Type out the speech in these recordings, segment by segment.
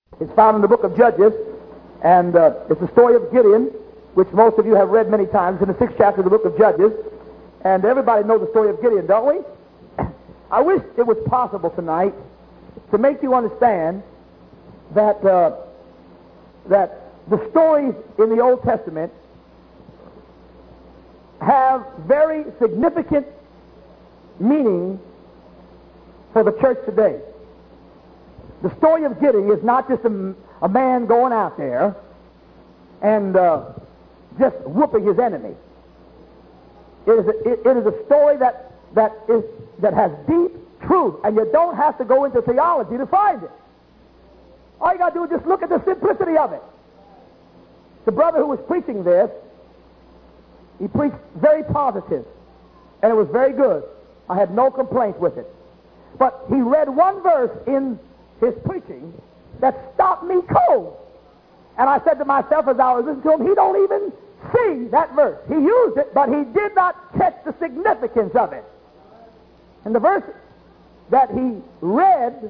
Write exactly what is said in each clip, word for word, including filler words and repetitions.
It's found in the book of Judges, and uh, it's the story of Gideon, which most of you have read many times. In the sixth chapter of the book of Judges, and everybody knows the story of Gideon, don't we? I wish it was possible tonight to make you understand that uh, that the stories in the Old Testament have very significant meaning for the church today. The story of Gideon is not just a, a man going out there and uh, just whooping his enemy. It is a, it, it is a story that that is that has deep truth, and you don't have to go into theology to find it. All you got to do is just look at the simplicity of it. The brother who was preaching this, he preached very positive, and it was very good. I had no complaints with it. But he read one verse in his preaching that stopped me cold. And I said to myself as I was listening to him, he don't even see that verse. He used it, but he did not catch the significance of it. And the verse that he read,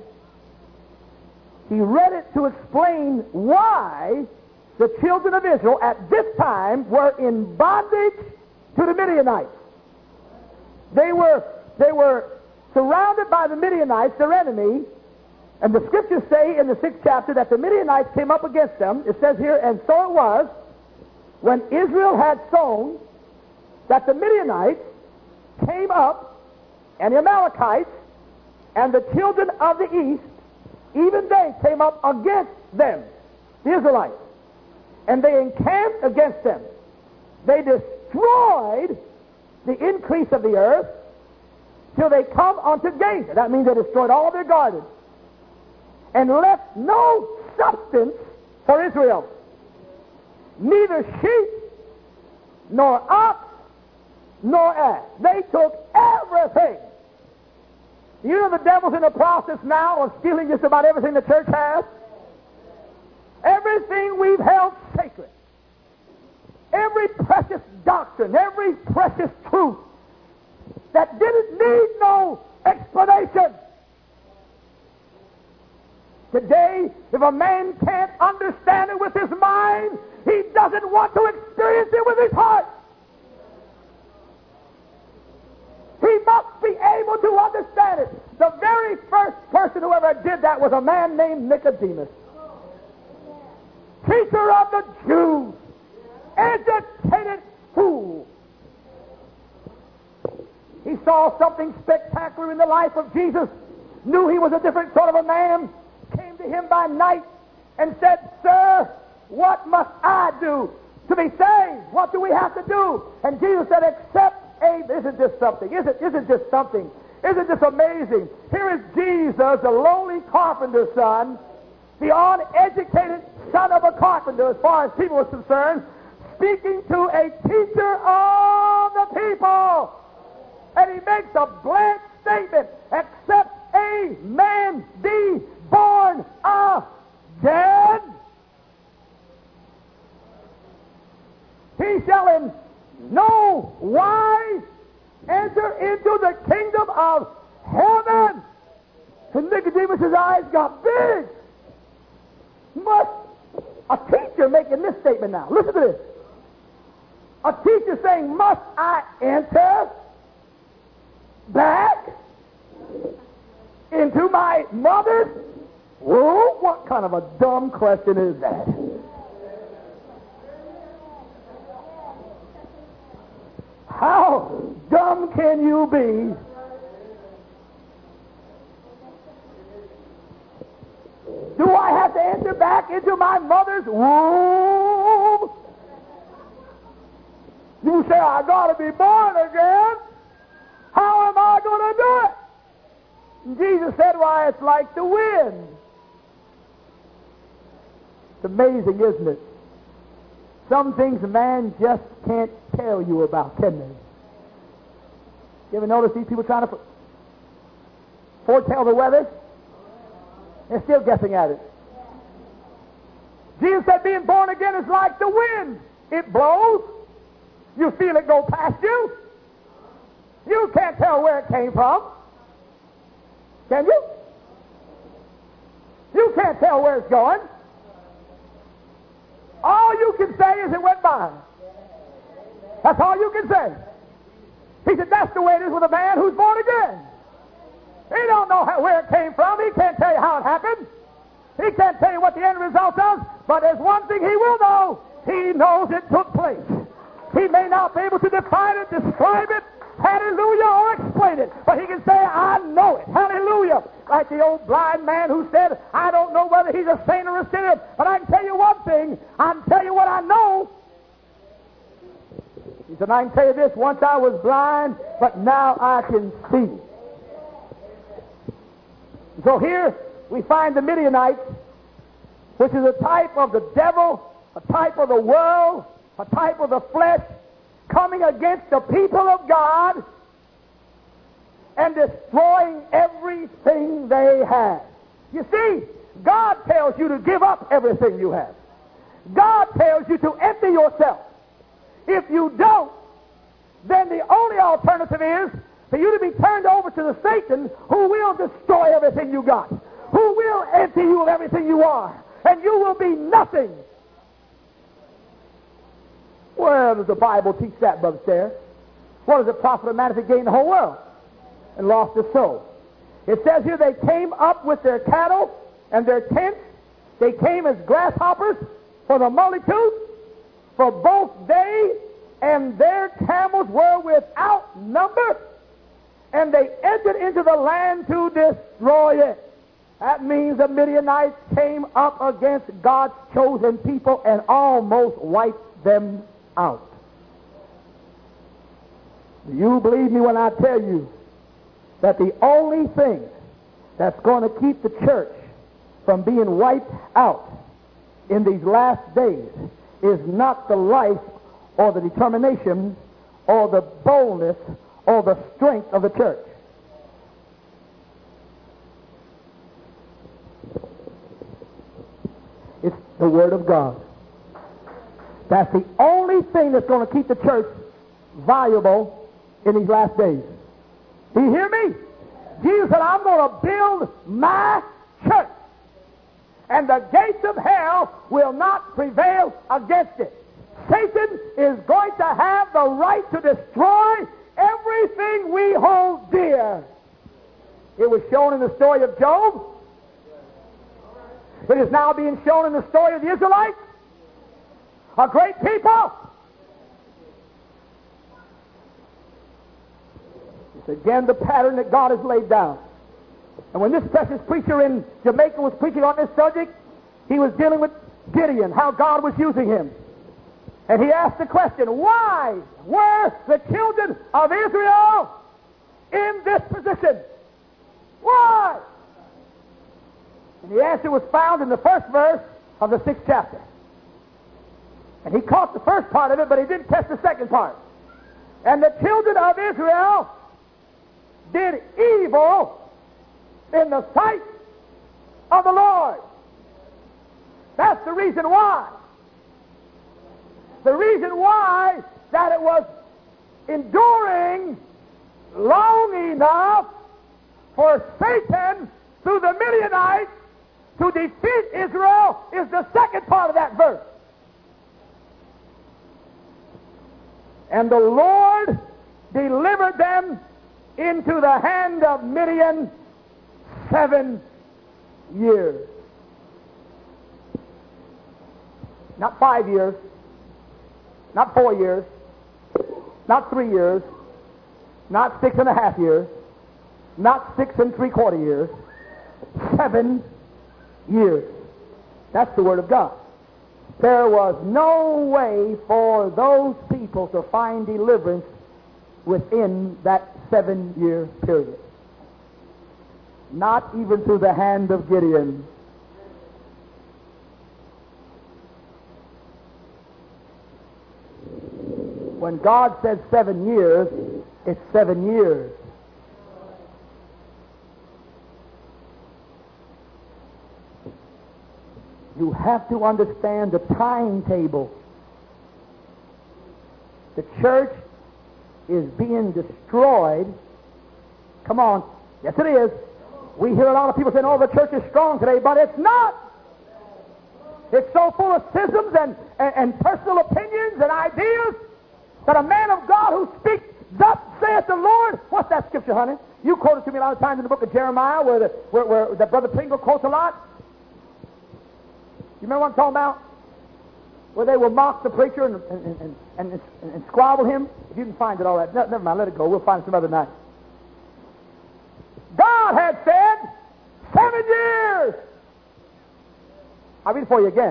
he read it to explain why the children of Israel at this time were in bondage to the Midianites. They were, they were surrounded by the Midianites, their enemy, and the scriptures say in the sixth chapter that the Midianites came up against them. It says here, and so it was, when Israel had sown, that the Midianites came up, and the Amalekites, and the children of the east, even they came up against them, the Israelites, and they encamped against them. They destroyed the increase of the earth till they come unto Gaza. That means they destroyed all of their gardens and left no substance for Israel, neither sheep nor ox nor ass. They took everything. You know the devil's in the process now of stealing just about everything the church has. Everything we've held sacred, every precious doctrine, every precious truth that didn't need no explanation. Today, if a man can't understand it with his mind, he doesn't want to experience it with his heart. He must be able to understand it. The very first person who ever did that was a man named Nicodemus, teacher of the Jews, educated fool. He saw something spectacular in the life of Jesus, knew he was a different sort of a man, came to him by night and said, "Sir, what must I do to be saved? What do we have to do?" And Jesus said, "Accept a..." Isn't this something? Isn't, isn't this something? Isn't this amazing? Here is Jesus, the lowly carpenter's son, the uneducated son of a carpenter, as far as people are concerned, speaking to a teacher of the people. And he makes a blank statement: except a man be born again, he shall in no wise enter into the kingdom of heaven. And Nicodemus' eyes got big. Must a teacher making this statement now? Listen to this. A teacher saying, "Must I enter back into my mother's womb?" What kind of a dumb question is that? How dumb can you be? Do I have to enter back into my mother's womb? You say, "I got to be born again. How am I going to do it?" And Jesus said, "Why, it's like the wind." It's amazing, isn't it? Some things a man just can't tell you about, can they? You ever notice these people trying to foretell the weather? They're still guessing at it. Jesus said being born again is like the wind. It blows. You feel it go past you. You can't tell where it came from. Can you? You can't tell where it's going. All you can say is it went by. That's all you can say. He said, that's the way it is with a man who's born again. He don't know how, where it came from. He can't tell you how it happened. He can't tell you what the end result is. But there's one thing he will know. He knows it took place. He may not be able to define it, describe it, hallelujah, or explain it. But he can say, I know it. Hallelujah. Like the old blind man who said, I don't know whether he's a saint or a sinner, but I can tell you one thing. I can tell you what I know. He said, I can tell you this, once I was blind, but now I can see. So here we find the Midianites, which is a type of the devil, a type of the world, a type of the flesh, coming against the people of God and destroying everything they have. You see, God tells you to give up everything you have. God tells you to empty yourself. If you don't, then the only alternative is for you to be turned over to the Satan who will destroy everything you got, who will empty you of everything you are, and you will be nothing. Where does the Bible teach that, Brother Stair? What does it profit a man if he gained the whole world and lost his soul? It says here they came up with their cattle and their tents. They came as grasshoppers for the multitude, for both they and their camels were without number, and they entered into the land to destroy it. That means the Midianites came up against God's chosen people and almost wiped them out. Do you believe me when I tell you that the only thing that's going to keep the church from being wiped out in these last days is not the life or the determination or the boldness or the strength of the church? It's the Word of God. That's the only thing that's going to keep the church valuable in these last days. Do you hear me? Jesus said, I'm going to build my church, and the gates of hell will not prevail against it. Satan is going to have the right to destroy everything we hold dear. It was shown in the story of Job. It is now being shown in the story of the Israelites, a great people. It's again the pattern that God has laid down. And when this precious preacher in Jamaica was preaching on this subject, he was dealing with Gideon, how God was using him. And he asked the question, why were the children of Israel in this position? Why? And the answer was found in the first verse of the sixth chapter. And he caught the first part of it, but he didn't catch the second part. And the children of Israel did evil in the sight of the Lord. That's the reason why. The reason why that it was enduring long enough for Satan through the Midianites to defeat Israel is the second part of that verse. And the Lord delivered them into the hand of Midian seven years. Not five years, not four years, not three years, not six and a half years, not six and three quarter years, seven years. That's the Word of God. There was no way for those people to find deliverance within that seven-year period. Not even through the hand of Gideon. When God said seven years, it's seven years. You have to understand the timetable. The church is being destroyed. Come on. Yes, it is. We hear a lot of people saying, oh, the church is strong today, but it's not. It's so full of schisms and, and, and personal opinions and ideas that a man of God who speaks, thus saith the Lord. What's that scripture, honey? You quote it to me a lot of times in the book of Jeremiah, where the, where, where the Brother Pringle quotes a lot. You remember what I'm talking about? Where they will mock the preacher and, and, and, and, and, and squabble him. If you can find it, all right. No, never mind, let it go. We'll find it some other night. God had said, seven years. I'll read it for you again.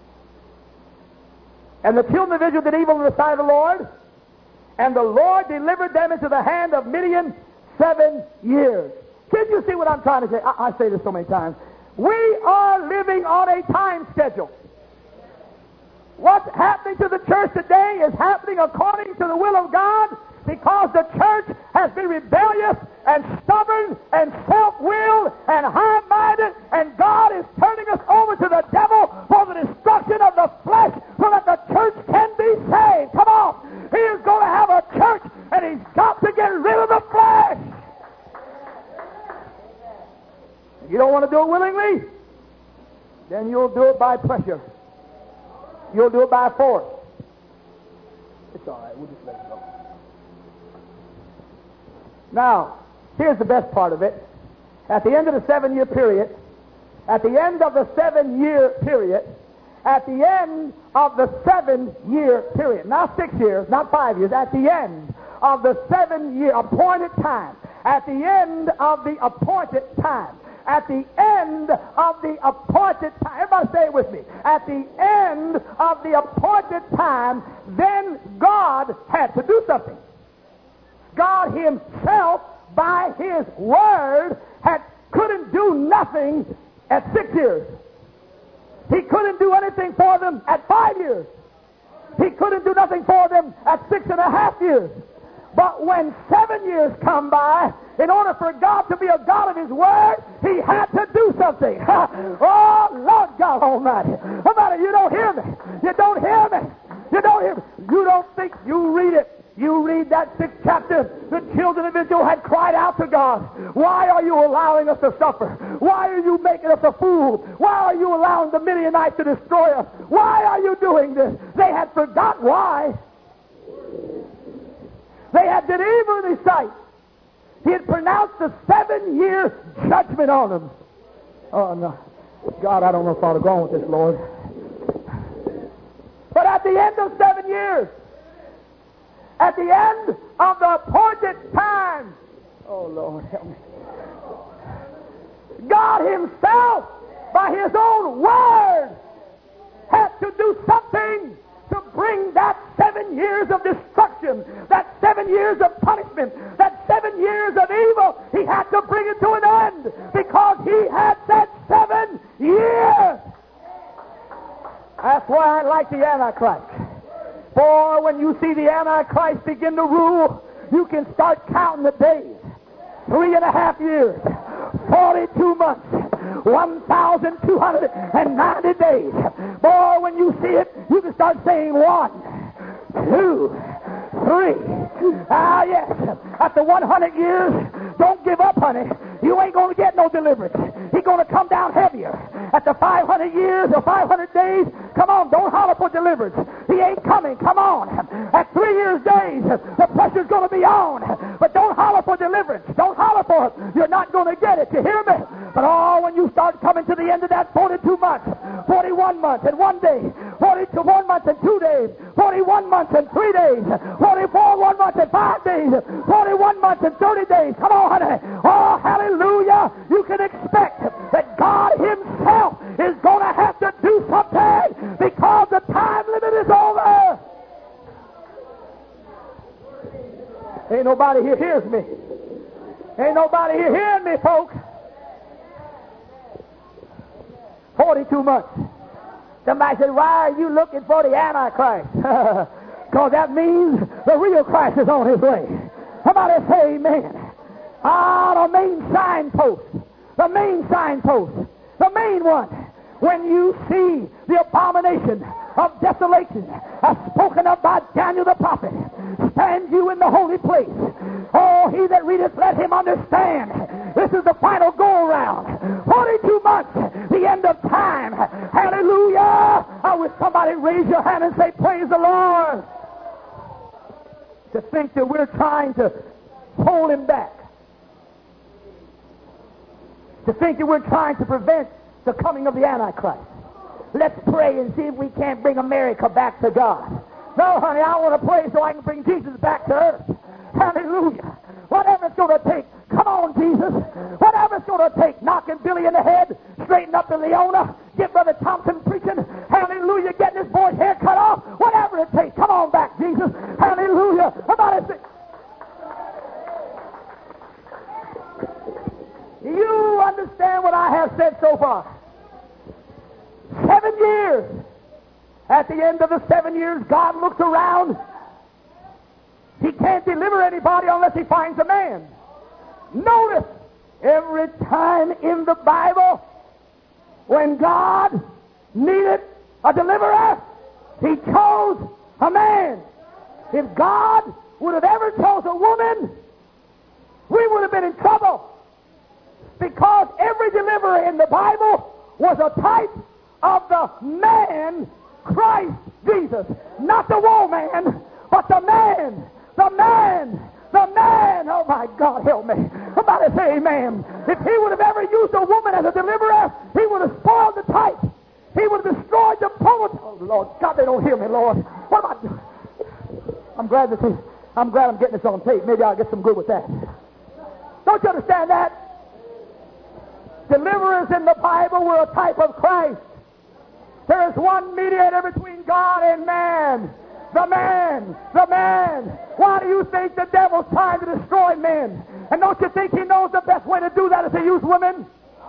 And the children of Israel did evil in the sight of the Lord, and the Lord delivered them into the hand of Midian seven years. Can you see what I'm trying to say? I, I say this so many times. We are living on a time schedule. What's happening to the church today is happening according to the will of God, because the church has been rebellious and stubborn and self-willed and high-minded, and God is turning us over to the devil for the destruction of the flesh so that the church can be saved. Come on. He is going to have a church, and he's got to get rid of the flesh. If you don't want to do it willingly, then you'll do it by pressure. You'll do it by force. It's all right. We'll just let it go. Now, here's the best part of it. At the end of the seven-year period, at the end of the seven-year period, at the end of the seven-year period, not six years, not five years, at the end of the seven-year appointed time, at the end of the appointed time, at the end of the appointed time, everybody say it with me, at the end of the appointed time, then God had to do something. God himself, by his word, had, couldn't do nothing at six years. He couldn't do anything for them at five years. He couldn't do nothing for them at six and a half years. But when seven years come by, in order for God to be a God of his word, he had to do something. Oh, Lord God Almighty. Somebody, you don't hear me. You don't hear me. You don't hear me. You don't think, you read it. You read that sixth chapter, the children of Israel had cried out to God, why are you allowing us to suffer? Why are you making us a fool? Why are you allowing the Midianites to destroy us? Why are you doing this? They had forgot why. They had did evil in his sight. He had pronounced a seven-year judgment on them. Oh, no. God, I don't know if I ought to go on with this, Lord. But at the end of seven years, at the end of the appointed time, oh, Lord, help me. God himself, by his own word, had to do something to bring that seven years of destruction, that seven years of punishment, that seven years of evil. He had to bring it to an end because he had said seven years. That's why I like the Antichrist. For when you see the Antichrist begin to rule, you can start counting the days. Three and a half years, forty-two months, one thousand two hundred ninety days. Boy, when you see it, you can start saying one, two, three. Ah, yes. After one hundred years, don't give up, honey. You ain't going to get no deliverance. He's going to come down heavier. After five hundred years or five hundred days, come on, don't holler for deliverance. He ain't coming. Come on. At three years' days, the pressure's going to be on. But don't holler for deliverance. Don't holler for it. You're not going to get it. You hear me? But oh, when you start coming to the end of that forty-two months, forty-one months and one day, forty-two one months and two days, forty-one months and three days, forty-four one months and five days, forty-one months and thirty days. Come on, honey. Oh, hallelujah. You can expect that God himself is going to have to do something because the time limit is over. Ain't nobody here hears me. Ain't nobody here hearing me, folks. forty-two months. Somebody said, why are you looking for the Antichrist? Because that means the real Christ is on his way. Somebody say amen. Ah, the main signpost. The main signpost. The main one. When you see the abomination of desolation as spoken of by Daniel the prophet, stand you in the holy place. Oh, he that readeth, let him understand. This is the final go-around. forty-two months, the end of time. Hallelujah. I wish somebody raise your hand and say, praise the Lord. To think that we're trying to hold him back. To think that we're trying to prevent the coming of the Antichrist. Let's pray and see if we can't bring America back to God. No, honey, I want to pray so I can bring Jesus back to earth. Hallelujah. Whatever it's going to take, come on, Jesus. Whatever it's going to take, knocking Billy in the head, straighten up the Leona, get Brother Thompson preaching, hallelujah, getting his boy's hair cut off, whatever it takes, come on back, Jesus. Hallelujah. Somebody say, you understand what I have said so far? Seven years. At the end of the seven years, God looks around. He can't deliver anybody unless he finds a man. Notice, every time in the Bible, when God needed a deliverer, he chose a man. If God would have ever chose a woman, we would have been in trouble. Because every deliverer in the Bible was a type of the man, Christ Jesus. Not the woman, but the man. The man. The man. Oh, my God, help me. Somebody say amen. If he would have ever used a woman as a deliverer, he would have spoiled the type. He would have destroyed the poet. Oh, Lord. God, they don't hear me, Lord. What am I doing? I'm glad, this is, I'm glad I'm getting this on tape. Maybe I'll get some good with that. Don't you understand that? Deliverers in the Bible were a type of Christ. There is one mediator between God and man. The man. The man. Why do you think the devil's trying to destroy men? And don't you think he knows the best way to do that is to use women?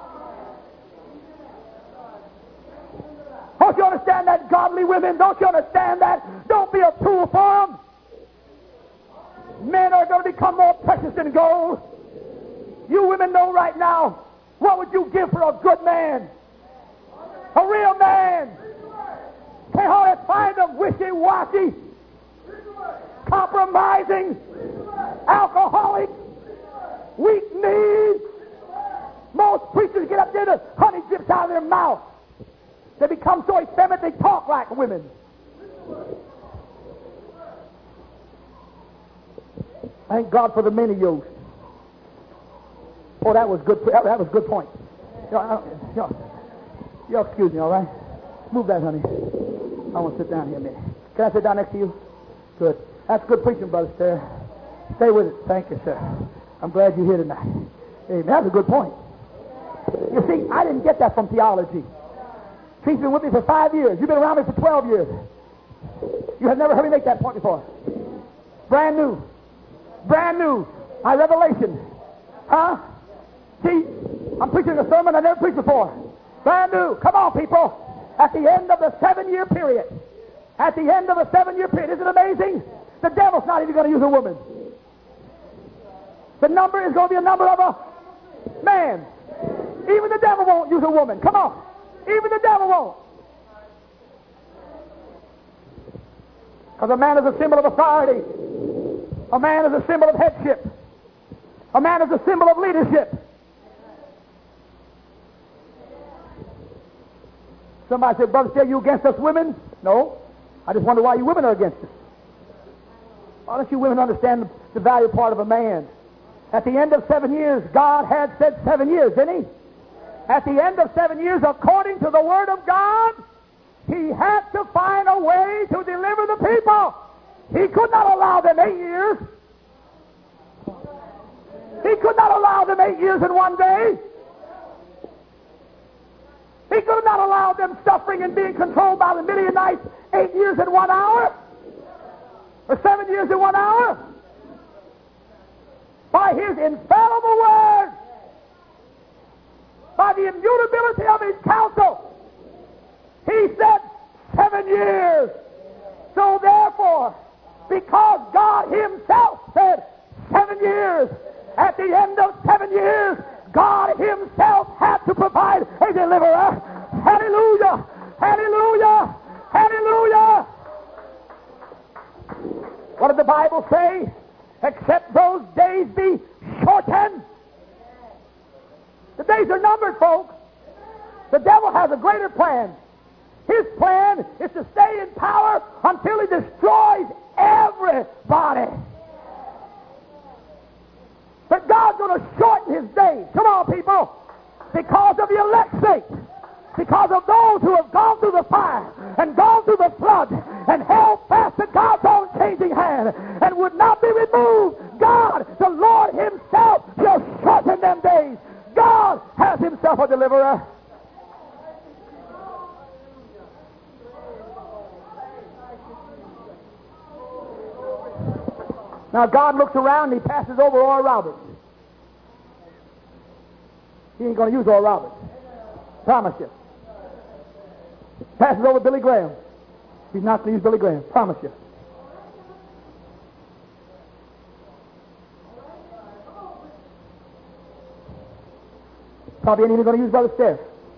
Don't you understand that, godly women? Don't you understand that? Don't be a tool for them. Men are going to become more precious than gold. You women know right now, what would you give for a good man? A real man. Can't hardly find them wishy-washy, compromising, alcoholic, weak-kneed. Most preachers get up there, the honey drips out of their mouth. They become so effeminate they talk like women. Thank God for the many yokes. Oh, that was good. That was a good point. Y'all, y'all, y'all excuse me, all right? Move that, honey. I want to sit down here a minute. Can I sit down next to you? Good. That's good preaching, Brother Stair. Stay with it. Thank you, sir. I'm glad you're here tonight. Amen. That's a good point. You see, I didn't get that from theology. She's been with me for five years. You've been around me for twelve years. You have never heard me make that point before. Brand new. Brand new. My revelation. Huh? See, I'm preaching a sermon I never preached before. Brand new. Come on, people. At the end of the seven-year period. At the end of the seven-year period. Isn't it amazing? The devil's not even going to use a woman. The number is going to be a number of a man. Even the devil won't use a woman. Come on. Even the devil won't. Because a man is a symbol of authority. A man is a symbol of headship. A man is a symbol of leadership. Somebody said, Brother, are you against us women? No. I just wonder why you women are against us. Why don't you women understand the, the value part of a man? At the end of seven years, God had said seven years, didn't he? At the end of seven years, according to the Word of God, he had to find a way to deliver the people. He could not allow them eight years. He could not allow them eight years in one day. He could not allow them suffering and being controlled by the Midianites eight years in one hour. Or seven years in one hour. By his infallible word. By the immutability of his counsel. He said seven years. So therefore, because God himself said seven years, at the end of seven years, God himself had to provide a deliverer. Hallelujah! Hallelujah! Hallelujah! What did the Bible say? Except those days be shortened. The days are numbered, folks. The devil has a greater plan. His plan is to stay in power until he destroys everybody. But God's going to shorten his days. Come on, people. Because of the elect's sake. Because of those who have gone through the fire and gone through the flood and held fast to God's own changing hand and would not be removed, God, the Lord himself, will shorten them days. God has himself a deliverer. Now God looks around and he passes over Oral Roberts. He ain't going to use Oral Roberts. Promise you. Passes over Billy Graham. He's not going to use Billy Graham. Promise you. Probably ain't even going to use Brother Steph.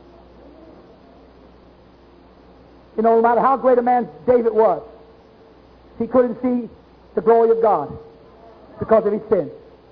You know, no matter how great a man David was, he couldn't see the glory of God because of his sin.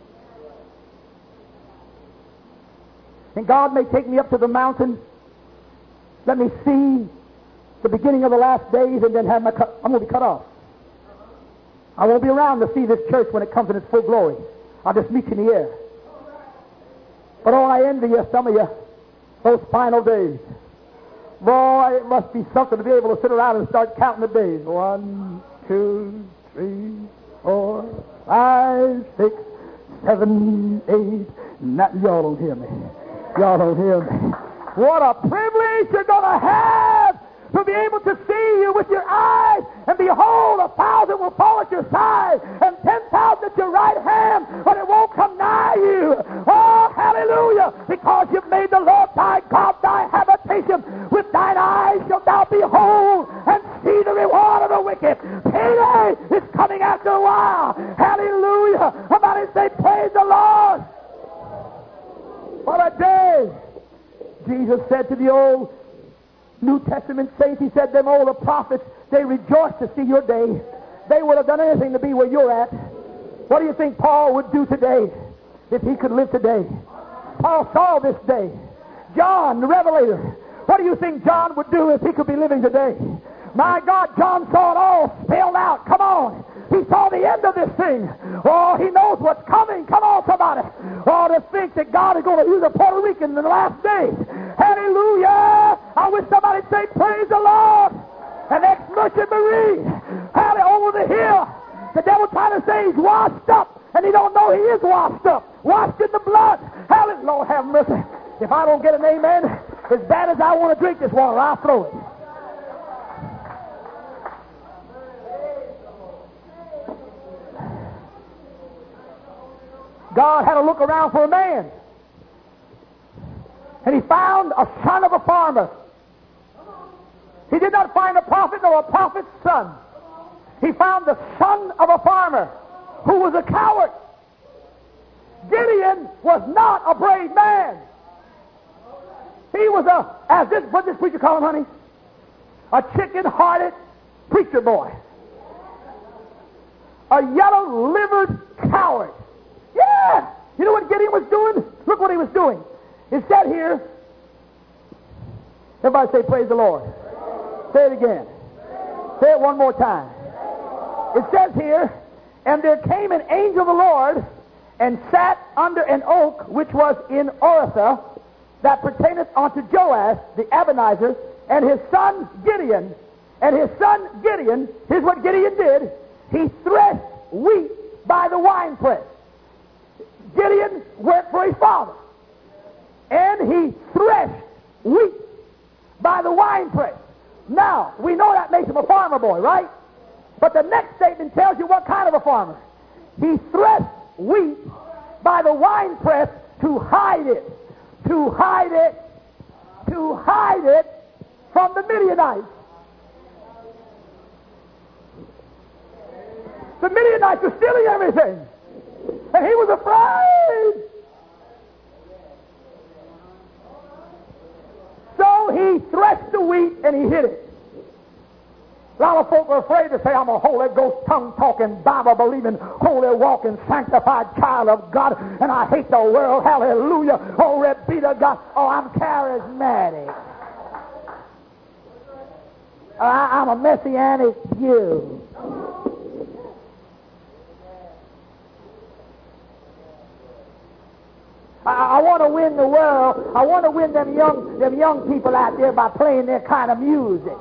And God may take me up to the mountain, let me see the beginning of the last days, and then have my cut. I'm going to be cut off. I won't be around to see this church when it comes in its full glory. I'll just meet you in the air. But oh, I envy you, some of you, those final days. Boy, it must be something to be able to sit around and start counting the days. One, two, three, four, five, six, seven, eight. Not, y'all don't hear me. Y'all don't hear me. What a privilege you're going to have to be able to see you with your eyes, and behold, a thousand will fall at your side and ten thousand at your right hand, but it won't come nigh you. Oh, hallelujah, because you've made the Lord thy God thy habitation. With thine eyes shalt thou behold and see the reward of the wicked. Payday is coming after a while. Hallelujah. Somebody say, praise the Lord. What a day. Jesus said to the old New Testament saints, he said, them old prophets, they rejoiced to see your day. They would have done anything to be where you're at. What do you think Paul would do today if he could live today? Paul saw this day. John, the Revelator, what do you think John would do if he could be living today? My God, John saw it all spelled out. Come on. He saw the end of this thing. Oh, he knows what's coming. Come on, somebody. Oh, to think that God is going to use a Puerto Rican in the last days. Hallelujah. I wish somebody would say, praise the Lord. An ex-merchant marine. Hallelujah, over the hill. The devil trying to say he's washed up, and he don't know he is washed up. Washed in the blood. Hallelujah. Lord have mercy. If I don't get an amen, as bad as I want to drink this water, I'll throw it. God had to look around for a man. And he found a son of a farmer. He did not find a prophet nor a prophet's son. He found the son of a farmer who was a coward. Gideon was not a brave man. He was a, as this, what this preacher call him, honey? A chicken-hearted preacher boy. A yellow-livered coward. Yeah! You know what Gideon was doing? Look what he was doing. It said here, everybody say, praise the Lord. Say it again. Say it one more time. It says here, and there came an angel of the Lord and sat under an oak which was in Orithah, that pertaineth unto Joash the Abinezer, and his son Gideon. And his son Gideon, here's what Gideon did. He threshed wheat by the winepress. Gideon worked for his father. And he threshed wheat by the winepress. Now, we know that makes him a farmer boy, right? But the next statement tells you what kind of a farmer. He threshed wheat by the winepress to hide it. To hide it. To hide it from the Midianites. The Midianites were stealing everything. And he was afraid. So he threshed the wheat and he hid it. A lot of folk are afraid to say, I'm a Holy Ghost, tongue-talking, Bible-believing, holy-walking, sanctified child of God, and I hate the world. Hallelujah. Oh, be to God. Oh, I'm charismatic. I, I'm a messianic Jew. I, I want to win the world. I want to win them young, them young people out there by playing their kind of music.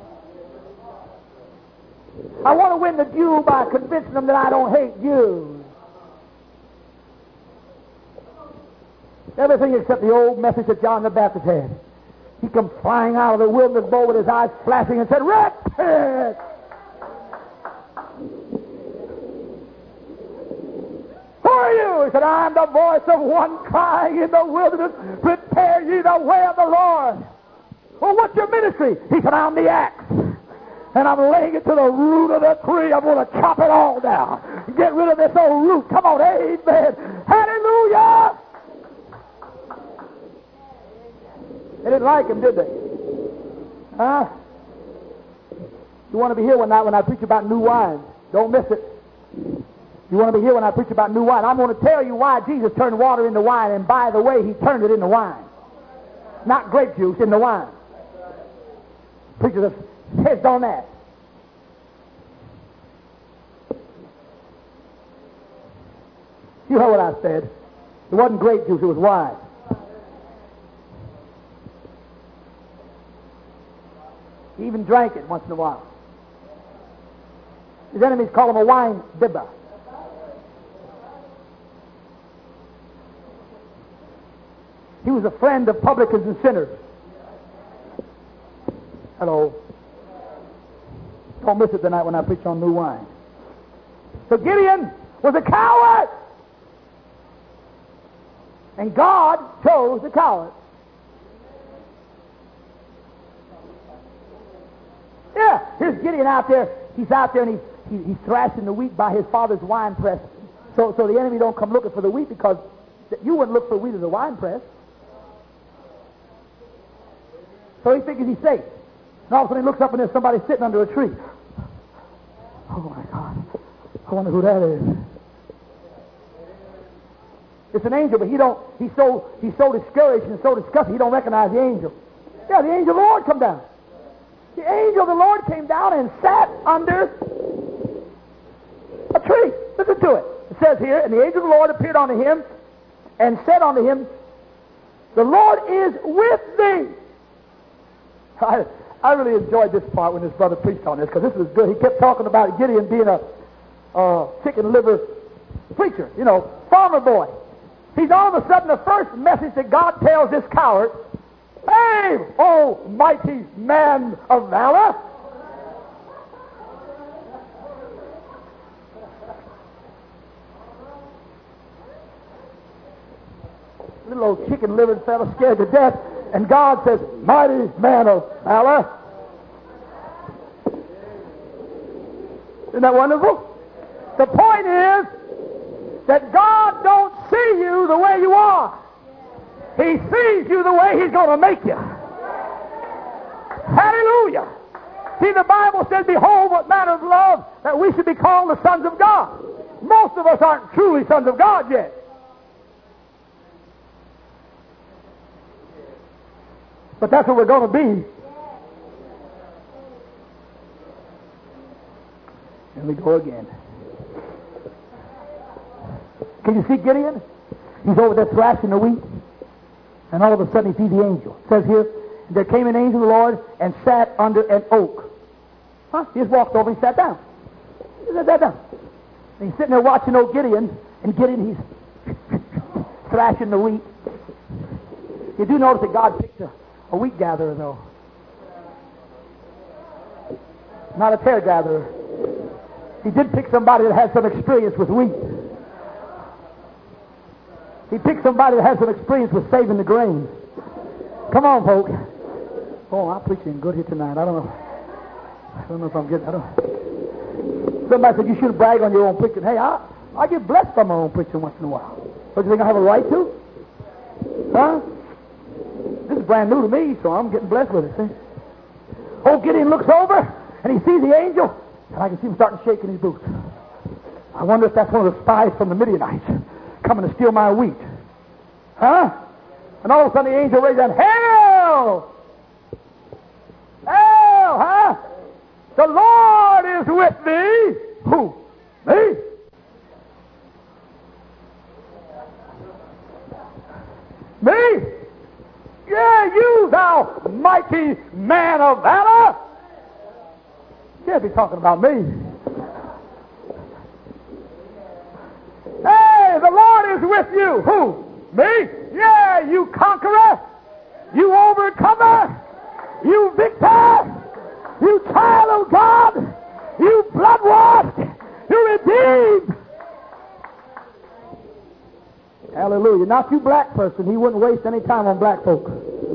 I want to win the Jew by convincing them that I don't hate Jews. Everything except the old message that John the Baptist had. He come flying out of the wilderness bowl with his eyes flashing and said, repent! Who are you? He said, I'm the voice of one crying in the wilderness, prepare ye the way of the Lord. Well, what's your ministry? He said, I'm the axe. And I'm laying it to the root of the tree. I'm going to chop it all down. Get rid of this old root. Come on, amen. Hallelujah! They didn't like him, did they? Huh? You want to be here one night when I preach about new wine. Don't miss it. You want to be here when I preach about new wine. I'm going to tell you why Jesus turned water into wine, and by the way, he turned it into wine. Not grape juice, into wine. Preachers have hissed on that. You heard what I said. It wasn't grape juice, it was wine. He even drank it once in a while. His enemies call him a wine bibber. He was a friend of publicans and sinners. Hello. Don't miss it tonight when I preach on new wine. So Gideon was a coward. And God chose the coward. Yeah, here's Gideon out there. He's out there and he's, he, he's thrashing the wheat by his father's wine press. So, so the enemy don't come looking for the wheat, because you wouldn't look for wheat as a wine press. So he figures he's safe. And all of a sudden he looks up and there's somebody sitting under a tree. Oh my God. I wonder who that is. It's an angel, but he don't, he's so, he's so discouraged and so disgusted he don't recognize the angel. Yeah, the angel of the Lord come down. The angel of the Lord came down and sat under a tree. Listen to it. It says here, and the angel of the Lord appeared unto him and said unto him, the Lord is with thee. I, I really enjoyed this part when this brother preached on this, because this was good. He kept talking about Gideon being a uh, chicken liver preacher, you know, farmer boy. He's all of a sudden the first message that God tells this coward, hey, oh mighty man of valor. Little old chicken-livered fellow scared to death, and God says, mighty man of valor. Isn't that wonderful? The point is that God don't see you the way you are. He sees you the way He's going to make you. Hallelujah. See, the Bible says, behold, what manner of love that we should be called the sons of God. Most of us aren't truly sons of God yet. But that's what we're going to be. Here we go again. Can you see Gideon? He's over there thrashing the wheat. And all of a sudden he sees the angel. It says here, there came an angel of the Lord and sat under an oak. Huh? He just walked over and sat down. He sat down. And he's sitting there watching old Gideon. And Gideon, he's thrashing the wheat. You do notice that God picked a, a wheat gatherer, though. Not a tear gatherer. He did pick somebody that had some experience with wheat. He picked somebody that had some experience with saving the grain. Come on, folks. Oh, I'm preaching good here tonight. I don't know. I don't know if I'm getting. I don't. Somebody said you shouldn't brag on your own preaching. Hey, I I get blessed by my own preaching once in a while. Don't you think I have a right to? Huh? This is brand new to me, so I'm getting blessed with it. See? Old Gideon looks over, and he sees the angel, and I can see him starting to shake in his boots. I wonder if that's one of the spies from the Midianites coming to steal my wheat. Huh? And all of a sudden the angel raised hand, Hail! Hail, huh? The Lord is with thee. Who? Me? Me? Yeah, you, thou mighty man of valor. You can't be talking about me. Hey, the Lord is with you. Who? Me? Yeah, you conqueror. You overcomer. You victor. You child of God. You blood-washed. You redeemed. Hallelujah. Not you black person. He wouldn't waste any time on black folk.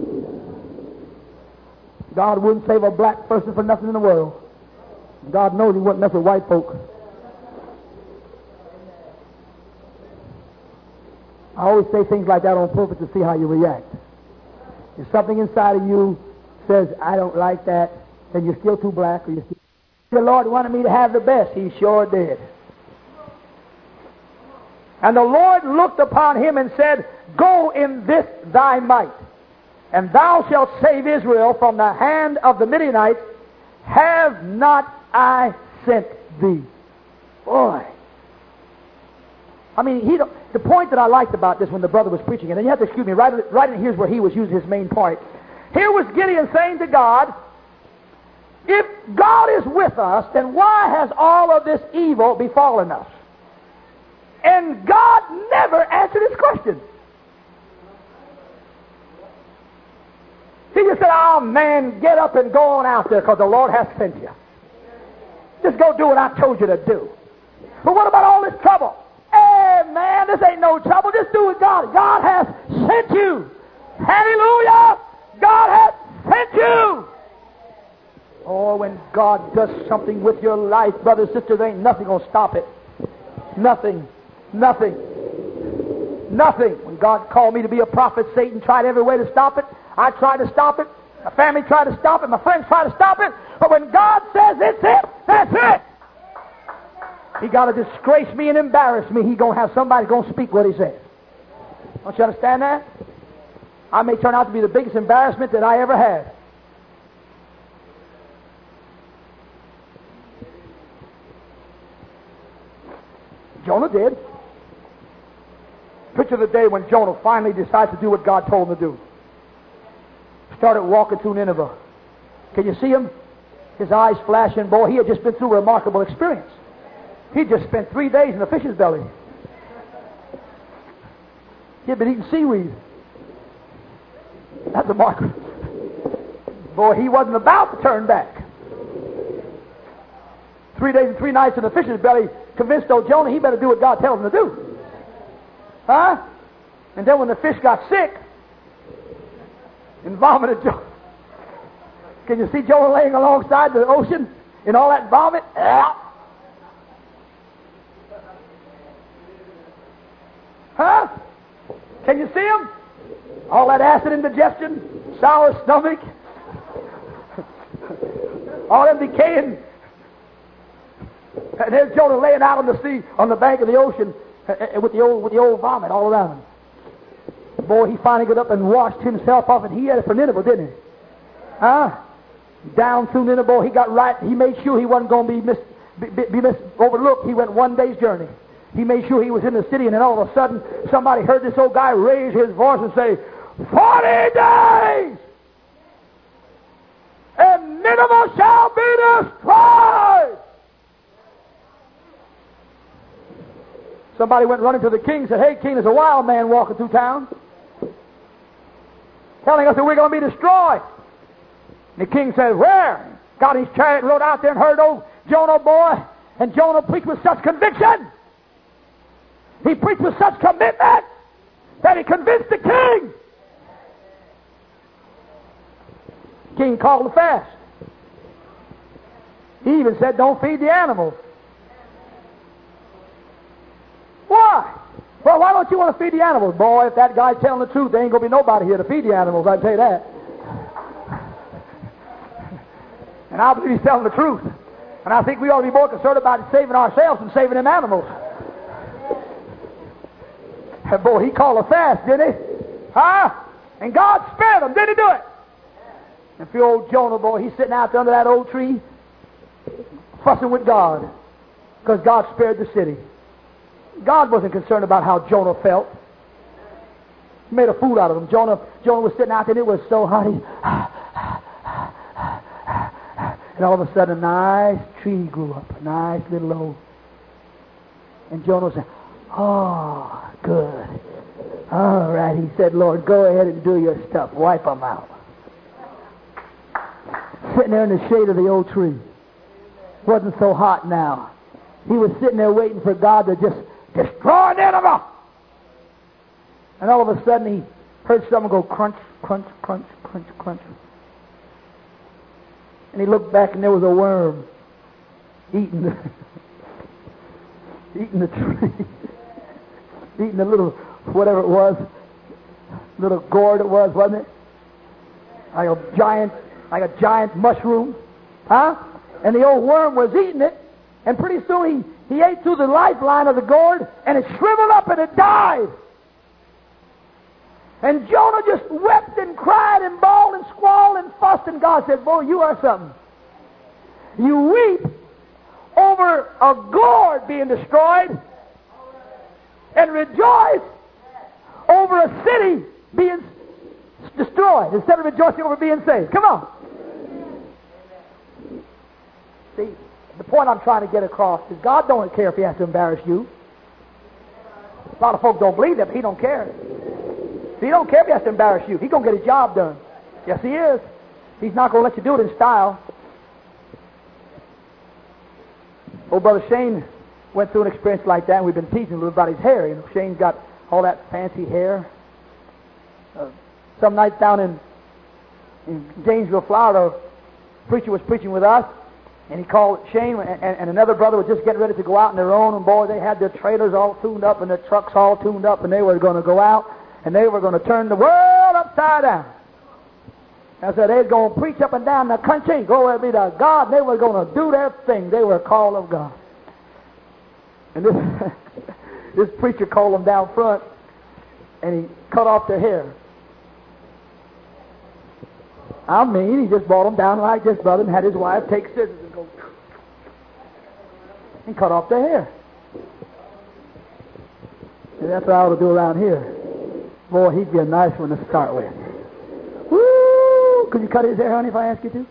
God wouldn't save a black person for nothing in the world. God knows he wouldn't mess with white folk. I always say things like that on purpose to see how you react. If something inside of you says, I don't like that, then you're still too black, or you're still... The Lord wanted me to have the best. He sure did. And the Lord looked upon him and said, Go in this thy might, and thou shalt save Israel from the hand of the Midianites. Have not I sent thee? Boy. I mean, he don't, the point that I liked about this when the brother was preaching, and then you have to excuse me, right, right in here's where he was using his main point. Here was Gideon saying to God, if God is with us, then why has all of this evil befallen us? And God never answered his question. He just said, oh man, get up and go on out there because the Lord has sent you. Just go do what I told you to do. But what about all this trouble? Hey man, this ain't no trouble. Just do what God. God has sent you. Hallelujah. God has sent you. Oh, when God does something with your life, brothers and sisters, there ain't nothing going to stop it. Nothing. Nothing. Nothing. When God called me to be a prophet, Satan tried every way to stop it. I tried to stop it. My family tried to stop it. My friends tried to stop it. But when God says it's it, that's it. He got to disgrace me and embarrass me. He's going to have somebody going to speak what he says. Don't you understand that? I may turn out to be the biggest embarrassment that I ever had. Jonah did. Picture the day when Jonah finally decides to do what God told him to do. Started walking through Nineveh. Can you see him? His eyes flashing. Boy, he had just been through a remarkable experience. He just spent three days in the fish's belly. He had been eating seaweed. That's a marker. Boy, he wasn't about to turn back. Three days and three nights in the fish's belly convinced old Jonah he better do what God tells him to do. Huh? And then when the fish got sick and vomited Jonah. Can you see Jonah laying alongside the ocean in all that vomit? Huh? Can you see him? All that acid indigestion, sour stomach, all that decaying. And there's Jonah laying out on the sea, on the bank of the ocean, with the old, with the old vomit all around him. Boy, he finally got up and washed himself off, and he headed for Nineveh, didn't he? Huh? Down through Nineveh, boy, he got right. He made sure he wasn't going to be, mis, be, be mis, overlooked. He went one day's journey. He made sure he was in the city, and then all of a sudden, somebody heard this old guy raise his voice and say, Forty days, and Nineveh shall be destroyed. Somebody went running to the king and said, Hey, king, there's a wild man walking through town telling us that we're going to be destroyed. And the king said, Where? Got his chariot, rode out there and heard old Jonah, boy. And Jonah preached with such conviction. He preached with such commitment that he convinced the king. The king called a fast. He even said, Don't feed the animals. Why? Well, why don't you want to feed the animals? Boy, if that guy's telling the truth, there ain't going to be nobody here to feed the animals, I tell you that. And I believe he's telling the truth. And I think we ought to be more concerned about saving ourselves than saving them animals. And boy, he called a fast, didn't he? Huh? And God spared them. Did he do it? And for old Jonah, boy, he's sitting out there under that old tree, fussing with God, because God spared the city. God wasn't concerned about how Jonah felt. He made a fool out of him. Jonah, Jonah was sitting out there, and it was so hot. He, and all of a sudden, a nice tree grew up, a nice little old. And Jonah said, "Oh, good. All right," he said, "Lord, go ahead and do your stuff. Wipe them out." Sitting there in the shade of the old tree. Wasn't so hot now. He was sitting there waiting for God to just destroy Nineveh. And all of a sudden he heard someone go crunch, crunch, crunch, crunch, crunch. And he looked back and there was a worm eating the, eating the tree. Eating the little, whatever it was, little gourd it was, wasn't it? Like a giant, like a giant mushroom. Huh? And the old worm was eating it. And pretty soon he, he ate through the lifeline of the gourd and it shriveled up and it died. And Jonah just wept and cried and bawled and squalled and fussed, and God said, "Boy, you are something. You weep over a gourd being destroyed and rejoice over a city being destroyed instead of rejoicing over being saved." Come on. See, the point I'm trying to get across is God don't care if he has to embarrass you. A lot of folk don't believe that, but he don't care. He don't care if he has to embarrass you. He's going to get his job done. Yes, he is. He's not going to let you do it in style. Old Brother Shane went through an experience like that, and we've been teaching a little about his hair. You know, Shane's got all that fancy hair. Uh, some night down in, in Gainesville, Florida, a preacher was preaching with us, and he called Shane, and, and another brother was just getting ready to go out on their own, and boy, they had their trailers all tuned up and their trucks all tuned up, and they were going to go out. And they were going to turn the world upside down. I said, they were going to preach up and down the country. Glory be to God. They were going to do their thing. They were called of God. And this, this preacher called them down front, and he cut off their hair. I mean, he just brought them down like this, brother, and had his wife take scissors and go and cut off their hair. And that's what I ought to do around here. Boy, he'd be a nice one to start with. Woo! Could you cut his hair, honey, if I asked you to?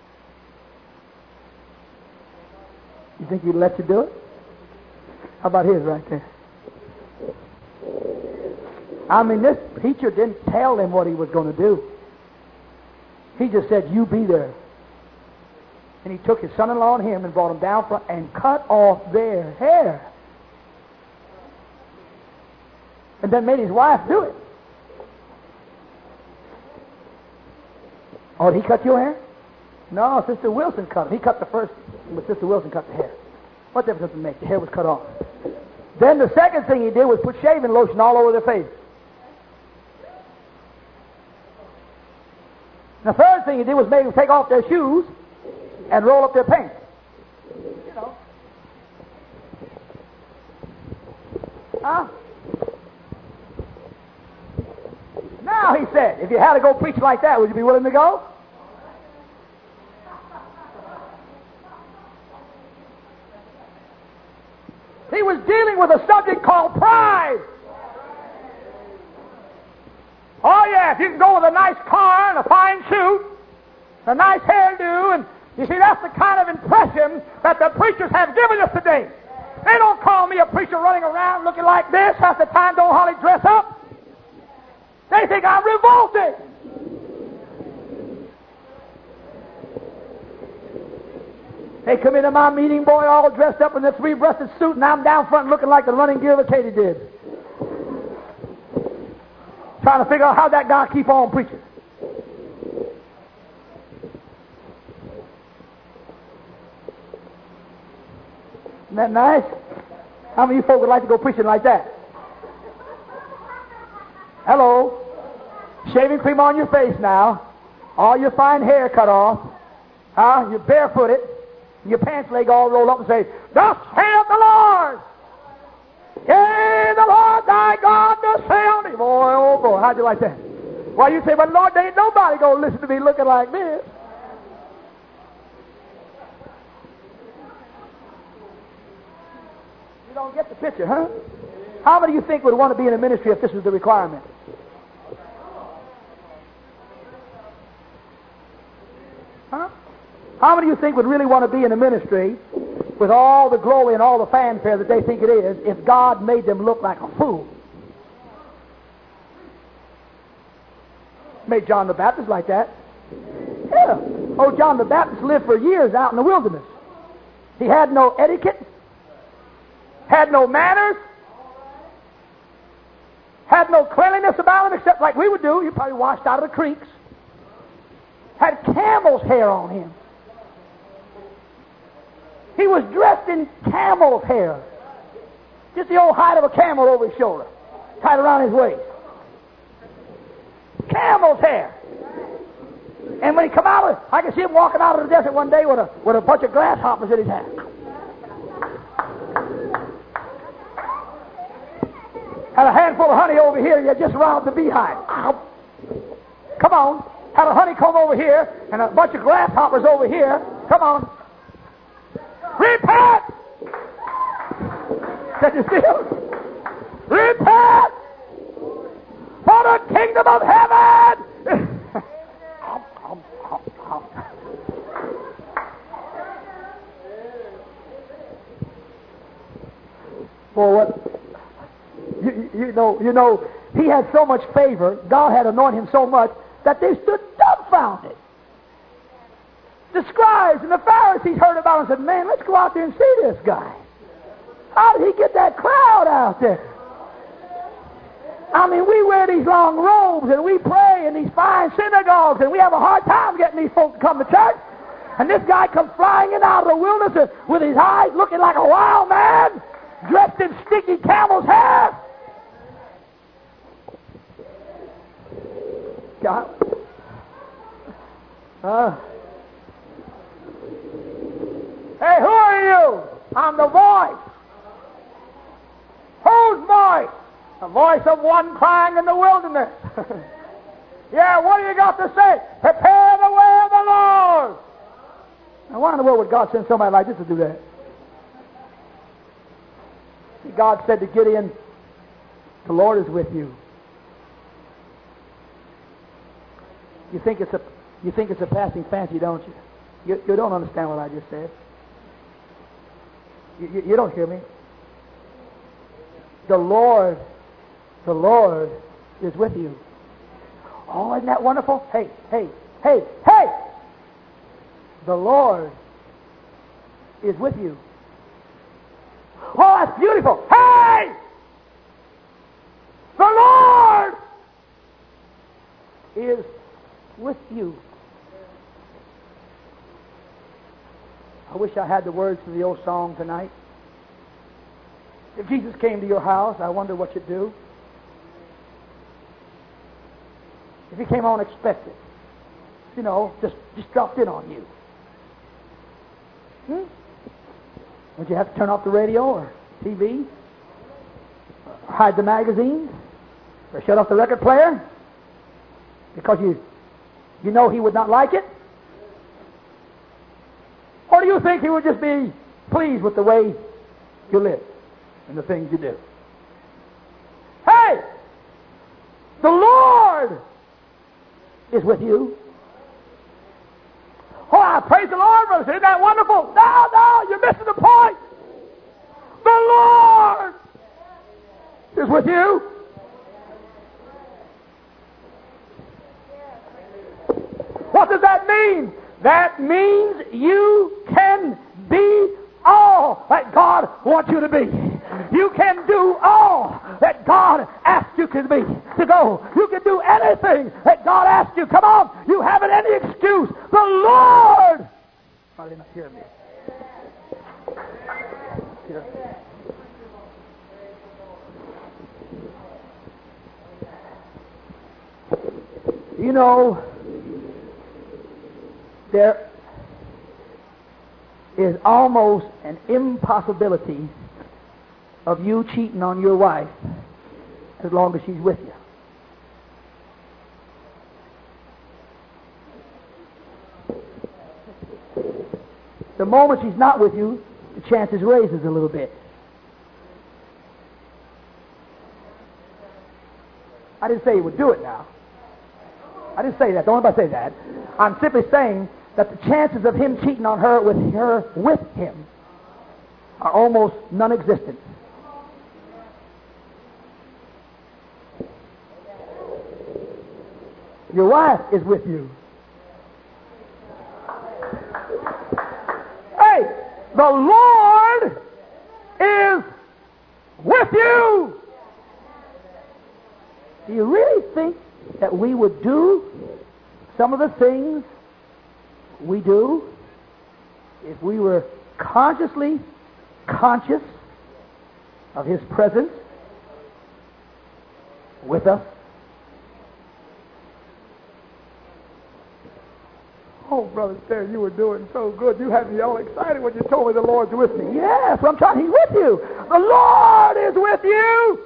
You think he'd let you do it? How about his right there? I mean, this preacher didn't tell him what he was going to do. He just said, "You be there." And he took his son-in-law and him and brought them down front and cut off their hair. And then made his wife do it. Oh, did he cut your hair? No, Sister Wilson cut it. He cut the first, but Sister Wilson cut the hair. What difference does it make? The hair was cut off. Then the second thing he did was put shaving lotion all over their face. The third thing he did was make them take off their shoes and roll up their pants. You know. Huh? Now, he said, if you had to go preach like that, would you be willing to go? He was dealing with a subject called pride. Oh, yeah, if you can go with a nice car and a fine suit, a nice hairdo, and you see, that's the kind of impression that the preachers have given us today. They don't call me a preacher running around looking like this. Half the time, don't hardly dress up. They think I'm revolted. They come into my meeting, boy, all dressed up in this three-breasted suit, and I'm down front looking like the running gear of a katydid. Trying to figure out how that guy keep on preaching. Isn't that nice? How many of you folk would like to go preaching like that? Hello. Shaving cream on your face now. All your fine hair cut off. Huh? You're barefooted, your pants leg all rolled up and say, "Thus saith the Lord." Yea, the Lord thy God doth say unto thee. Boy, oh boy, how'd you like that? Why, you say, "But Lord, there ain't nobody going to listen to me looking like this." You don't get the picture, huh? How many of you think would want to be in a ministry if this was the requirement? Huh? How many of you think would really want to be in a ministry with all the glory and all the fanfare that they think it is if God made them look like a fool? Made John the Baptist like that. Yeah. Oh, John the Baptist lived for years out in the wilderness. He had no etiquette, had no manners, had no cleanliness about him except like we would do. He probably washed out of the creeks. Had camel's hair on him. He was dressed in camel's hair. Just the old hide of a camel over his shoulder, tied around his waist. Camel's hair. And when he come out of, I can see him walking out of the desert one day with a with a bunch of grasshoppers in his hand. Had a handful of honey over here. He had just robbed the beehive. Come on. Had a honeycomb over here and a bunch of grasshoppers over here. Come on. Repent! Can you see him? Repent! For the kingdom of heaven! Boy, what? You, you know, you know, he had so much favor. God had anointed him so much that they stood dumbfounded. The scribes and the Pharisees heard about him and said, "Man, let's go out there and see this guy. How did he get that crowd out there? I mean, we wear these long robes and we pray in these fine synagogues and we have a hard time getting these folks to come to church. And this guy comes flying in out of the wilderness with his eyes looking like a wild man, dressed in sticky camel's hair." God. Uh, hey, who are you? I'm the voice. Whose voice? The voice of one crying in the wilderness. Yeah, what do you got to say? Prepare the way of the Lord. Now, why in the world would God send somebody like this to do that? See, God said to Gideon, "The Lord is with you." You think it's a you think it's a passing fancy, don't you? You, you don't understand what I just said. You, you, you don't hear me. The Lord, the Lord is with you. Oh, isn't that wonderful? Hey, hey, hey, hey! The Lord is with you. Oh, that's beautiful. Hey! The Lord is with you. I wish I had the words to the old song tonight. If Jesus came to your house, I wonder what you'd do. If he came unexpected, you know, just, just dropped in on you. Hmm? Would you have to turn off the radio or T V? Or hide the magazines? Or shut off the record player? Because you you know he would not like it? Or do you think he would just be pleased with the way you live and the things you do? Hey! The Lord is with you. Oh, I praise the Lord, brother. Isn't that wonderful? No, no, you're missing the point. The Lord is with you. What does that mean? That means you can be all that God wants you to be. You can do all that God asked you to be, to go. You can do anything that God asked you. Come on, you haven't any excuse. The Lord. Are they not hearing me? Here. You know, there is almost an impossibility of you cheating on your wife as long as she's with you. The moment she's not with you, the chances raises a little bit. I didn't say he would do it now. I didn't say that. Don't anybody say that. I'm simply saying that the chances of him cheating on her with her with him are almost non-existent. Your wife is with you. Hey, the Lord is with you. Do you really think that we would do some of the things we do if we were consciously conscious of His presence with us? Oh, Brother Terry, you were doing so good. You had me all excited when you told me the Lord's with me. Yes, I'm trying. He's with you. The Lord is with you.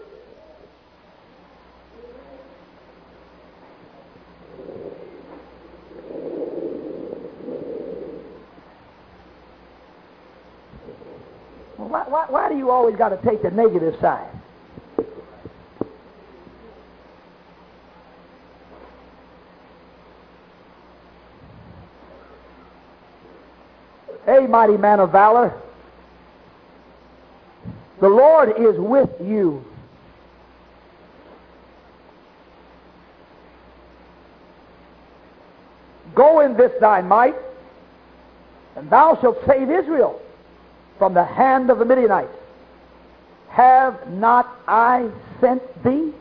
Well, why, why, why do you always got to take the negative side? Hey, mighty man of valor, the Lord is with you. Go in this thy might, and thou shalt save Israel from the hand of the Midianites. Have not I sent thee?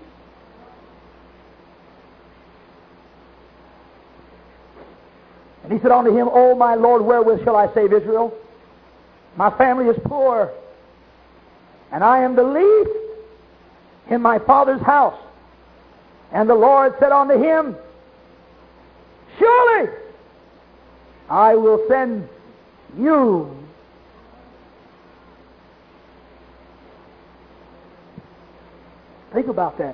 And he said unto him, O my Lord, wherewith shall I save Israel? My family is poor, and I am the least in my father's house. And the Lord said unto him, Surely I will send you. Think about that.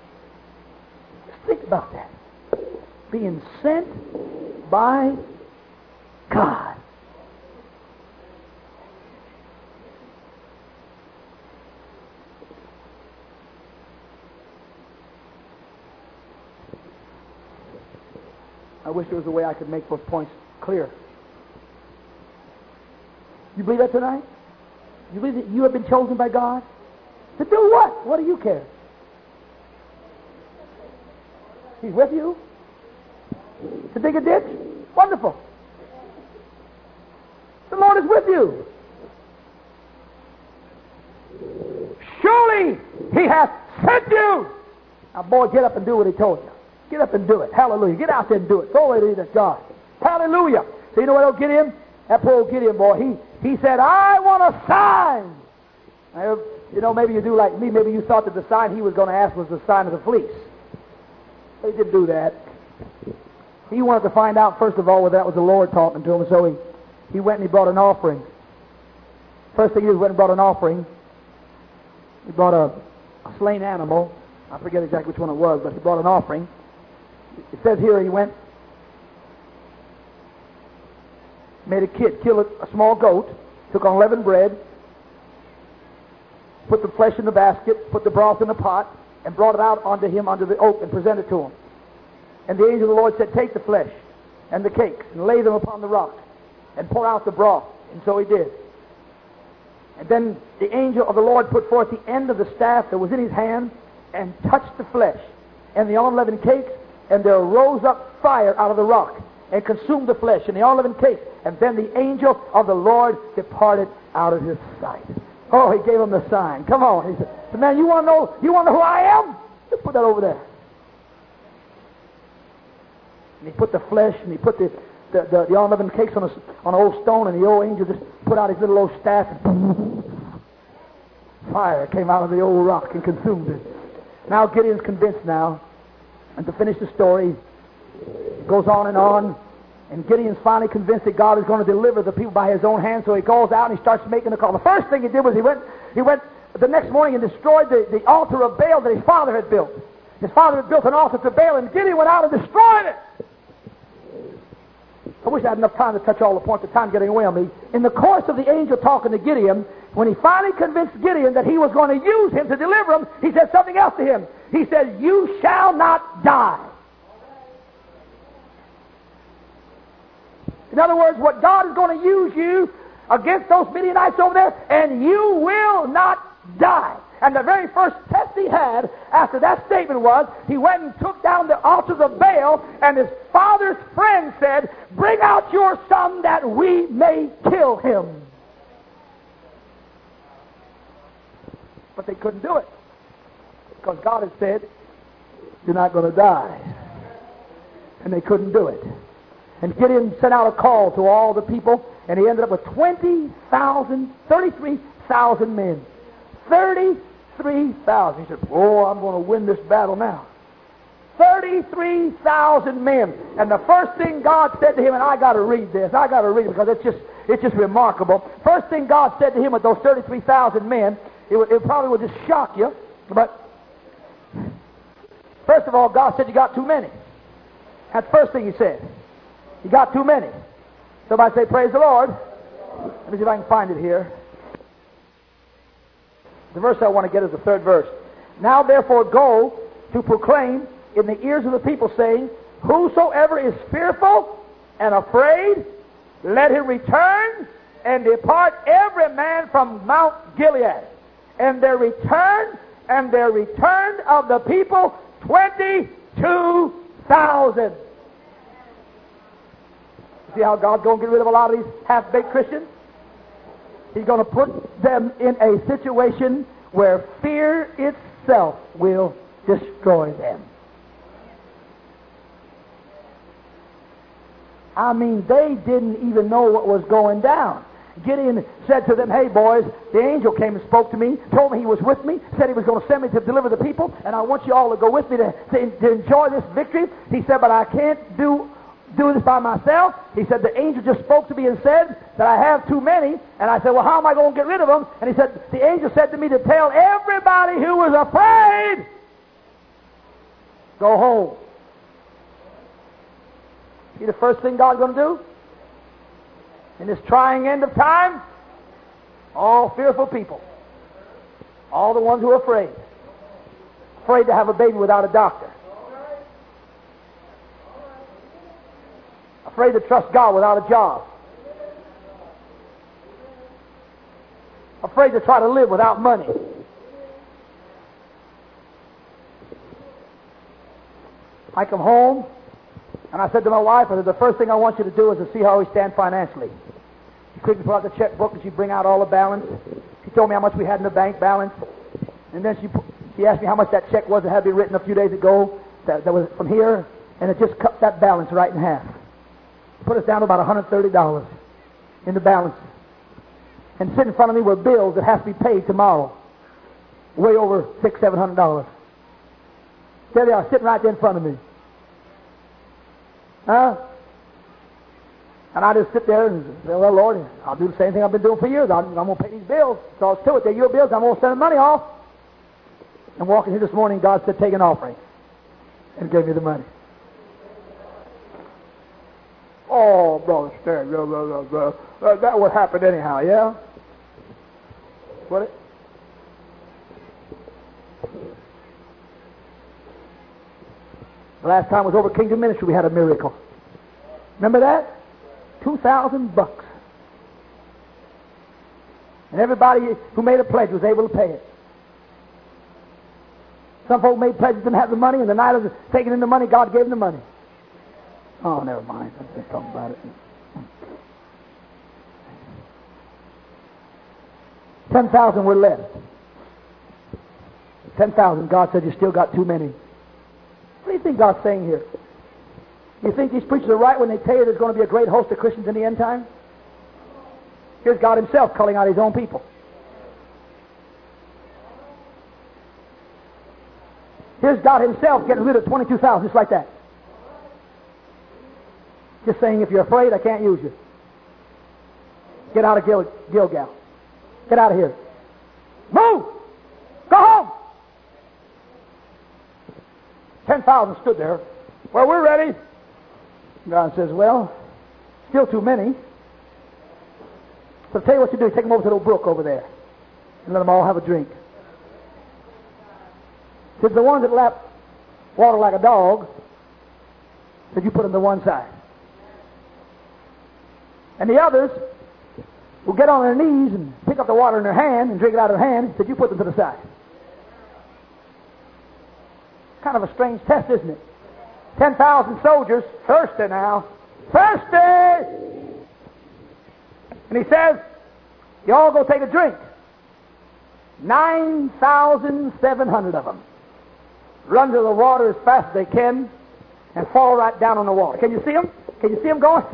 Think about that. Being sent by God. I wish there was a way I could make those points clear. You believe that tonight? You believe that you have been chosen by God? To do what? What do you care? He's with you? To dig a ditch? Wonderful. The Lord is with you. Surely He hath sent you. Now, boy, get up and do what He told you. Get up and do it. Hallelujah. Get out there and do it. Go away to God. Hallelujah. So you know what will get him? That poor old Gideon boy. He, he said, I want a sign. Now, you know, maybe you do like me. Maybe you thought that the sign he was going to ask was the sign of the fleece. But he didn't do that. He wanted to find out, first of all, whether that was the Lord talking to him. So he, he went and he brought an offering. First thing he did was went and brought an offering. He brought a, a slain animal. I forget exactly which one it was, but he brought an offering. It says here he went, made a kid, killed a, a small goat, took unleavened bread, put the flesh in the basket, put the broth in the pot, and brought it out unto him under the oak and presented to him. And the angel of the Lord said, Take the flesh and the cakes and lay them upon the rock and pour out the broth. And so he did. And then the angel of the Lord put forth the end of the staff that was in his hand and touched the flesh and the unleavened cakes, and there rose up fire out of the rock and consumed the flesh and the unleavened cakes. And then the angel of the Lord departed out of his sight. Oh, he gave him the sign. Come on. He said, man, you want to know, you want to know who I am? Just put that over there. And he put the flesh and he put the, the, the, the unleavened cakes on, a, on an old stone, and the old angel just put out his little old staff, and fire came out of the old rock and consumed it. Now Gideon's convinced now. And to finish the story, it goes on and on. And Gideon's finally convinced that God is going to deliver the people by his own hand, so he goes out and he starts making the call. The first thing he did was he went, he went the next morning and destroyed the, the altar of Baal that his father had built. His father had built an altar to Baal, and Gideon went out and destroyed it. I wish I had enough time to touch all the points. The time getting away on me. In the course of the angel talking to Gideon, when he finally convinced Gideon that he was going to use him to deliver him, he said something else to him. He said, "You shall not die." In other words, what God is going to use you against those Midianites over there, and you will not die. And the very first test he had after that statement was, he went and took down the altars of Baal, and his father's friend said, "Bring out your son that we may kill him." But they couldn't do it, because God had said, "You're not going to die." And they couldn't do it. And Gideon sent out a call to all the people, and he ended up with twenty thousand, thirty-three thousand men. thirty-three thousand. He said, "Oh, I'm going to win this battle now." thirty-three thousand men. And the first thing God said to him, and I got to read this. I got to read it because it's just, it's just remarkable. First thing God said to him with those thirty-three thousand men, it, would, it probably would just shock you, but first of all, God said, "You got too many." That's the first thing he said. You got too many. Somebody say, "Praise the Lord." Let me see if I can find it here. The verse I want to get is the third verse. "Now therefore go to proclaim in the ears of the people, saying, Whosoever is fearful and afraid, let him return and depart every man from Mount Gilead. And there returned, and there returned of the people twenty-two thousand. See how God's going to get rid of a lot of these half-baked Christians? He's going to put them in a situation where fear itself will destroy them. I mean, they didn't even know what was going down. Gideon said to them, "Hey, boys, the angel came and spoke to me, told me he was with me, said he was going to send me to deliver the people, and I want you all to go with me to, to, to enjoy this victory." He said, "But I can't do do this by myself." He said, "The angel just spoke to me and said that I have too many." And I said, "Well, how am I going to get rid of them?" And he said, "The angel said to me to tell everybody who was afraid, go home." See the first thing God's going to do? In this trying end of time, all fearful people, all the ones who are afraid, afraid to have a baby without a doctor, afraid to trust God without a job, afraid to try to live without money. I come home, and I said to my wife, I said, "The first thing I want you to do is to see how we stand financially." She quickly pulled out the checkbook, and she'd bring out all the balance. She told me how much we had in the bank balance. And then she she asked me how much that check was that had been written a few days ago, that, that was from here, and it just cut that balance right in half. Put us down to about one hundred thirty dollars in the balance. And sitting in front of me were bills that have to be paid tomorrow, way over six, seven hundred dollars. There they are, sitting right there in front of me. Huh? And I just sit there and say, "Well, Lord, I'll do the same thing I've been doing for years. I'm, I'm going to pay these bills. So it's to it. They're your bills. I'm going to send the money off." And walking here this morning, God said, "Take an offering," and gave me the money. "Oh, Brother Stan, blah, blah, blah, blah. Uh, that would happen anyhow, yeah?" Would it? The last time was over Kingdom Ministry, we had a miracle. Remember that? Two thousand bucks. And everybody who made a pledge was able to pay it. Some folk made pledges, didn't have the money, and the night of taking in the money, God gave them the money. Oh, never mind. I'm just talking about it. Ten thousand were left. Ten thousand. God said, "You still got too many." What do you think God's saying here? You think these preachers are right when they tell you there's going to be a great host of Christians in the end time? Here's God himself culling out his own people. Here's God himself getting rid of twenty-two thousand just like that. Just saying, if you're afraid, I can't use you. Get out of Gil- Gilgal. Get out of here. Move! Go home! ten thousand stood there. Well, we're ready. God says, well, still too many. So I'll tell you what you do. Take them over to the brook over there and let them all have a drink. Says the ones that lap water like a dog, said you put them to one side. And the others will get on their knees and pick up the water in their hand and drink it out of their hand, said you put them to the side. Kind of a strange test, isn't it? ten thousand soldiers, thirsty now. Thirsty! And he says, you all go take a drink. nine thousand seven hundred of them run to the water as fast as they can and fall right down on the water. Can you see them? Can you see them going?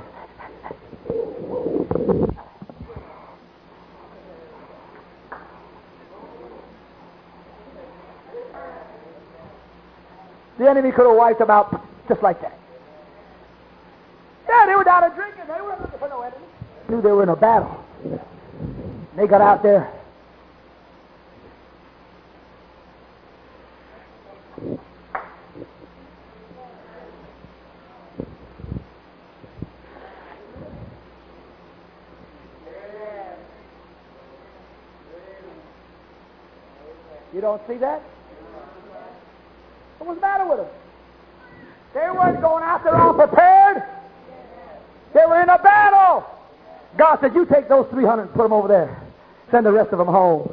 The enemy could have wiped them out just like that. Yeah, they were down there drinking. They weren't looking for no enemy. Knew they were in a battle. They got out there. You don't see that? What was the matter with them? They weren't going out there all prepared. They were in a battle. God said, you take those three hundred and put them over there. Send the rest of them home.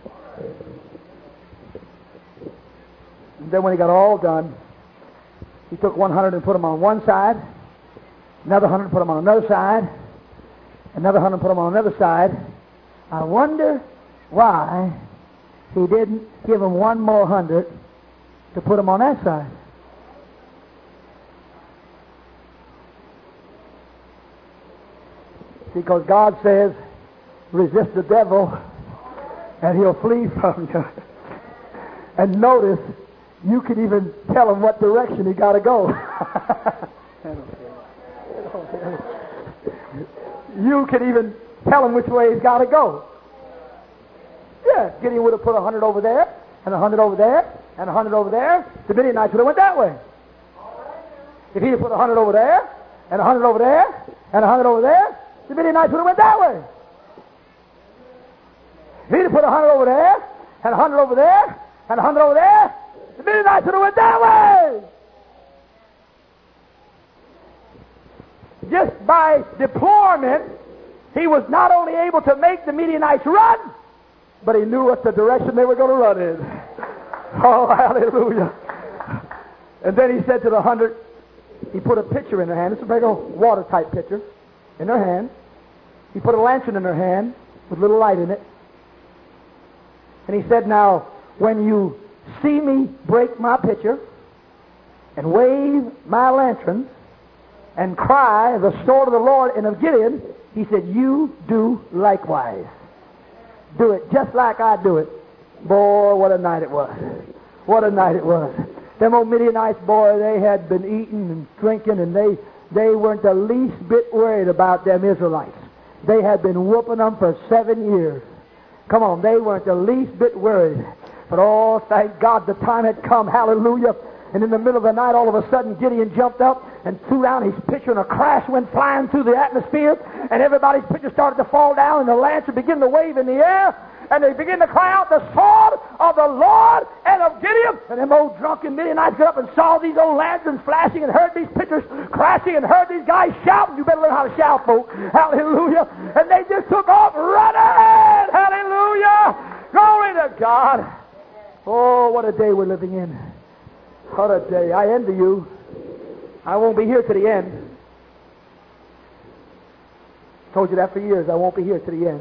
And then when he got all done, he took one hundred and put them on one side, another one hundred and put them on another side, another one hundred and put them on another side. I wonder why he didn't give them one more hundred to put them on that side. Because God says, resist the devil and he'll flee from you. And notice, you can even tell him what direction he got to go. You can even tell him which way he's got to go. Yeah, Gideon would have put a hundred over there, and a hundred over there, and a hundred over there. The Midianites would have went that way. If he had put a hundred over there, and a hundred over there, and a hundred over there, the Midianites would have went that way. If he had put a hundred over there, and a hundred over there, and a hundred over there, the Midianites would have went that way. Just by deployment, he was not only able to make the Midianites run, but he knew what the direction they were going to run in. Oh, hallelujah. And then he said to the hundred, he put a pitcher in their hand. It's a regular water-type pitcher in their hand. He put a lantern in their hand with a little light in it. And he said, now, when you see me break my pitcher and wave my lantern and cry the sword of the Lord and of Gideon, he said, you do likewise. Do it just like I do it. Boy, what a night it was. What a night it was. Them old Midianites, boy, they had been eating and drinking, and they, they weren't the least bit worried about them Israelites. They had been whooping them for seven years. Come on, they weren't the least bit worried. But oh, thank God the time had come. Hallelujah. And in the middle of the night, all of a sudden, Gideon jumped up and threw down his pitcher, and a crash went flying through the atmosphere, and everybody's pitcher started to fall down, and the lantern began to wave in the air, and they began to cry out, the sword of the Lord and of Gideon. And them old drunken Midianites got up and saw these old lanterns flashing and heard these pitchers crashing and heard these guys shouting. You better learn how to shout, folks. Hallelujah. And they just took off running. Hallelujah. Glory to God. Oh, what a day we're living in. What a day. I envy you. I won't be here to the end. Told you that for years. I won't be here to the end.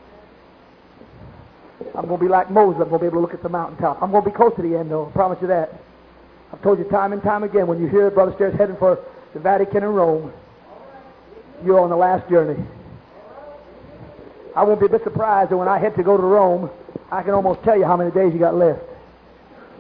I'm going to be like Moses. I'm going to be able to look at the mountaintop. I'm going to be close to the end, though. I promise you that. I've told you time and time again, when you hear Brother Stairs heading for the Vatican and Rome, you're on the last journey. I won't be a bit surprised that when I head to go to Rome, I can almost tell you how many days you got left.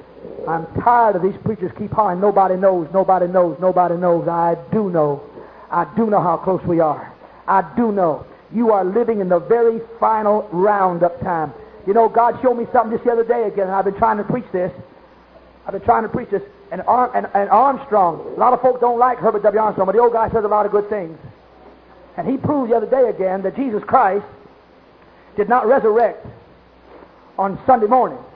I'm tired of these preachers keep hollering, nobody knows, nobody knows, nobody knows. I do know. I do know how close we are. I do know. You are living in the very final roundup time. You know, God showed me something just the other day again, and I've been trying to preach this. I've been trying to preach this. And, Ar- and, and Armstrong, a lot of folks don't like Herbert W. Armstrong, but the old guy says a lot of good things. And he proved the other day again that Jesus Christ did not resurrect on Sunday morning.